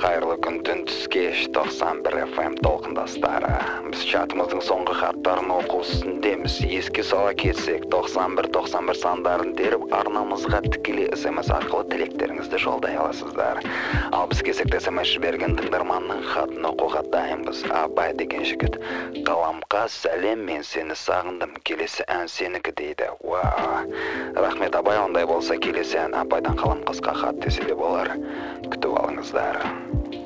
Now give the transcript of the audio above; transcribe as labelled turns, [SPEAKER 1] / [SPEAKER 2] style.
[SPEAKER 1] Қайырлы күн түн түскеш 91 FM толқындастары. Біз чатымыздың соңғы хаттарын оқу үстіндеміз. Еске сала кетсек, 91 сандарын теріп, арнамызға тікелей SMS арқылы тілектеріңізді жолдай аласыздар. Ал біз кезекті SMS жіберген тыңдарманның хатын оқуға дайынбыз. Абай деген жігіт. Қаламқа сәлем, мен сені сағындым, келесі ән сенікі дейді. Вау. Рахмет Абай, ондай болса келесі ән Абайдан Қаламқасқа хат десе де болар. Күтіп алыңыздар.